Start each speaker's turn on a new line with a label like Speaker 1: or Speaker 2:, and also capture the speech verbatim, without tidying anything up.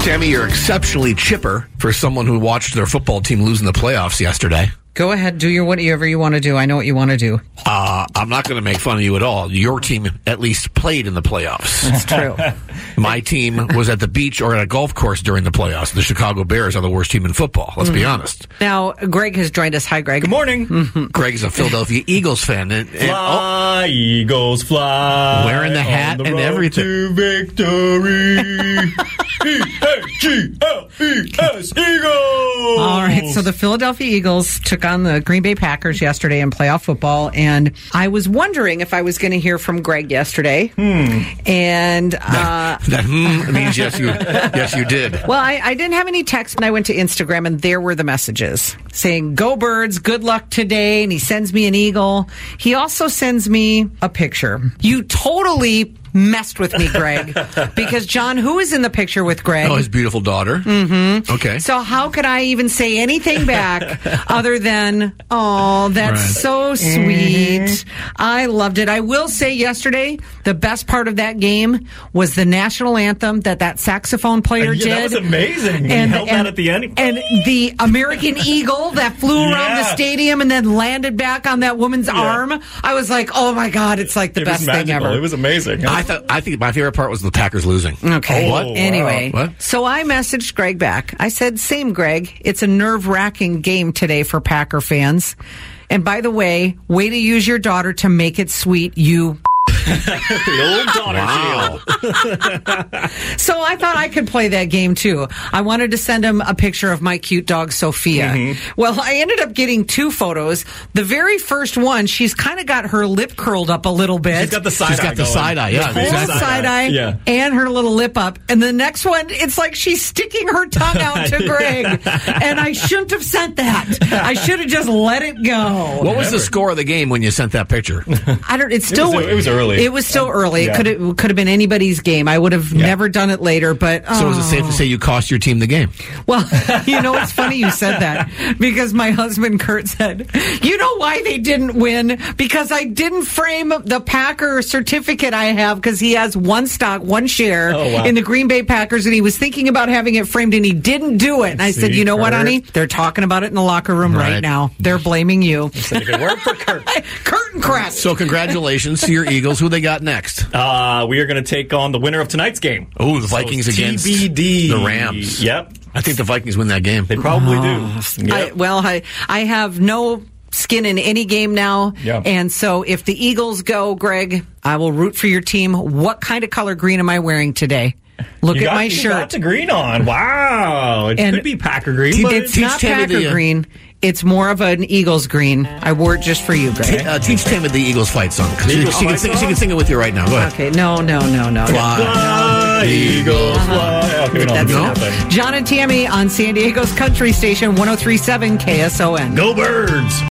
Speaker 1: Tammy, you're exceptionally chipper for someone who watched their football team lose in the playoffs yesterday.
Speaker 2: Go ahead, do your whatever you want to do. I know what you want to do.
Speaker 1: Uh, I'm not going to make fun of you at all. Your team at least played in the playoffs.
Speaker 2: That's true.
Speaker 1: My team was at the beach or at a golf course during the playoffs. The Chicago Bears are the worst team in football. Let's mm-hmm. be honest.
Speaker 2: Now, Greg has joined us. Hi, Greg.
Speaker 3: Good morning.
Speaker 1: Mm-hmm. Greg is a Philadelphia Eagles fan. And, and,
Speaker 3: fly, oh, Eagles, fly.
Speaker 1: Wearing the hat
Speaker 3: the
Speaker 1: and everything.
Speaker 3: To victory. E A G L E S, Eagles!
Speaker 2: All right, so the Philadelphia Eagles took on the Green Bay Packers yesterday in playoff football, and I was wondering if I was going to hear from Greg yesterday.
Speaker 3: Hmm.
Speaker 2: And uh,
Speaker 1: that, that hmm means yes, you yes you did.
Speaker 2: Well, I, I didn't have any text, and I went to Instagram, and there were the messages saying, "Go Birds, good luck today," and he sends me an eagle. He also sends me a picture. You totally messed with me, Greg, because John, who is in the picture with Greg?
Speaker 1: Oh, his beautiful daughter.
Speaker 2: Mm-hmm.
Speaker 1: Okay.
Speaker 2: So how could I even say anything back other than, oh, that's
Speaker 1: right.
Speaker 2: so sweet. Mm-hmm. I loved it. I will say yesterday, the best part of that game was the national anthem that that saxophone player
Speaker 3: yeah,
Speaker 2: did.
Speaker 3: That was amazing.
Speaker 2: And,
Speaker 3: he held
Speaker 2: and,
Speaker 3: that at the end.
Speaker 2: And the American Eagle that flew around
Speaker 3: yeah.
Speaker 2: the stadium and then landed back on that woman's
Speaker 3: yeah.
Speaker 2: arm. I was like, oh my God, it's like the
Speaker 3: it
Speaker 2: best
Speaker 3: was
Speaker 2: thing ever.
Speaker 3: It was amazing.
Speaker 1: I thought. I think my favorite part was the Packers losing.
Speaker 2: Okay.
Speaker 3: Oh,
Speaker 1: what?
Speaker 2: Anyway,
Speaker 1: wow. What?
Speaker 2: So I messaged Greg back. I said, same, Greg. It's a nerve-wracking game today for Packer fans. And by the way, way to use your daughter to make it sweet, you...
Speaker 3: the old daughter
Speaker 1: wow.
Speaker 2: So I thought I could play that game too. I wanted to send him a picture of my cute dog Sophia. Mm-hmm. Well, I ended up getting two photos. The very first one, she's kind of got her lip curled up a little bit.
Speaker 3: She's got the side
Speaker 1: she's
Speaker 3: eye.
Speaker 1: Got the
Speaker 3: going.
Speaker 1: side eye. Yeah,
Speaker 2: Full
Speaker 1: exactly.
Speaker 2: side eye,
Speaker 3: yeah.
Speaker 2: and her little lip up. And the next one, it's like she's sticking her tongue out to Greg. And I shouldn't have sent that. I should have just let it go.
Speaker 1: What was the score of the game when you sent that picture?
Speaker 2: I don't. It's still.
Speaker 3: It was, it was early.
Speaker 2: It was still early.
Speaker 3: Yeah.
Speaker 2: It could have could have been anybody's game. I would have
Speaker 3: Yeah.
Speaker 2: never done it later. But oh.
Speaker 1: So is it safe to say you cost your team the game?
Speaker 2: Well, you know, it's funny you said that because my husband Kurt said, you know why they didn't win? Because I didn't frame the Packer certificate I have because he has one stock, one share
Speaker 3: oh, wow.
Speaker 2: in the Green Bay Packers, and he was thinking about having it framed, and he didn't do it. And I
Speaker 3: See,
Speaker 2: said, you know
Speaker 3: Kurt.
Speaker 2: what, honey? They're talking about it in the locker room right,
Speaker 1: Right.
Speaker 2: now. They're blaming you.
Speaker 3: Said a good word for Kurt.
Speaker 2: Curtain crest.
Speaker 1: So congratulations to your Eagles. Who they got next?
Speaker 3: Uh, we are going to take on the winner of tonight's game.
Speaker 1: Oh, the Vikings
Speaker 3: so
Speaker 1: against
Speaker 3: T B D.
Speaker 1: the Rams.
Speaker 3: Yep.
Speaker 1: I think the Vikings win that game.
Speaker 3: They probably
Speaker 2: Oh,
Speaker 3: do. Yep.
Speaker 2: I, well, I, I have no skin in any game now.
Speaker 3: Yeah.
Speaker 2: And so if the Eagles go, Greg, I will root for your team. What kind of color green am I wearing today? Look
Speaker 3: you
Speaker 2: at
Speaker 3: got,
Speaker 2: my
Speaker 3: you
Speaker 2: shirt.
Speaker 3: got the green on. Wow. It
Speaker 2: And
Speaker 3: could be Packer green.
Speaker 1: Teach-
Speaker 3: but
Speaker 2: It's
Speaker 1: teach
Speaker 2: not
Speaker 1: Tammy
Speaker 2: Packer
Speaker 1: the, uh,
Speaker 2: green. It's more of an Eagles green. I wore it just for you, Greg.
Speaker 1: Uh, teach Tammy the Eagles fight song. She,
Speaker 3: Eagles
Speaker 1: she, can
Speaker 3: fight
Speaker 1: sing,
Speaker 3: song?
Speaker 1: she can sing it with you right now. Go ahead.
Speaker 2: Okay, no, no, no, no.
Speaker 1: Fly.
Speaker 3: Fly, Eagles, fly. Okay, we don't have
Speaker 2: That's
Speaker 3: to do
Speaker 2: enough.
Speaker 3: that thing.
Speaker 2: John and Tammy on San Diego's Country Station, one oh three point seven K S O N.
Speaker 3: Go Birds.